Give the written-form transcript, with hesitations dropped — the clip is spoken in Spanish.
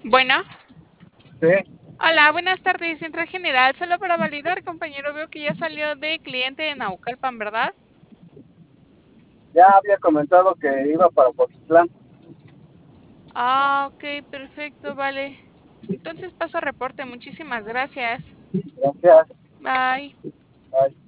Bueno, Sí, hola, buenas tardes. Central General, solo para validar, compañero, veo que ya salió de cliente de Naucalpan, ¿verdad? ya había comentado que iba para Potitlán. Ah, ok, perfecto, vale. Entonces paso reporte. Muchísimas gracias. Gracias. Bye. Bye.